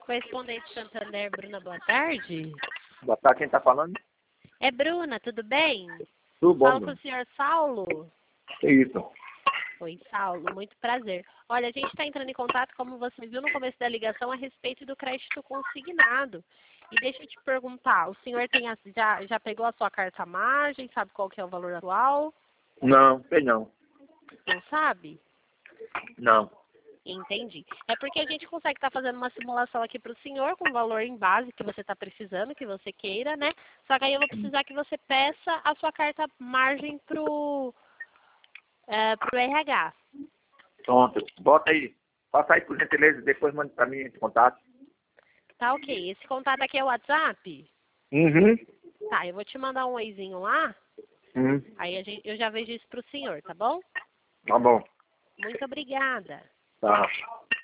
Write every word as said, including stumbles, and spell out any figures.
Correspondente Santander, Bruna, boa tarde. Boa tarde, quem tá falando? É Bruna, tudo bem? Tudo bom, Falo com Bruno. o senhor Saulo. Que isso? Oi, Saulo, muito prazer. Olha, a gente está entrando em contato, como você viu no começo da ligação, a respeito do crédito consignado. E deixa eu te perguntar, o senhor tem a, já, já pegou a sua carta margem, sabe qual que é o valor atual? Não, sei não. Não sabe? Não. Entendi. É porque a gente consegue estar fazendo uma simulação aqui para o senhor com o valor em base que você está precisando, que você queira, né? Só que aí eu vou precisar que você peça a sua carta margem pro, é, pro R H. Pronto. Bota aí. Passa aí por gentileza, depois manda pra mim esse contato. Tá ok. Esse contato aqui é o WhatsApp? Uhum. Tá, eu vou te mandar um oizinho lá. Uhum. Aí a gente, eu já vejo isso pro senhor, tá bom? Tá bom. Muito obrigada. Tá.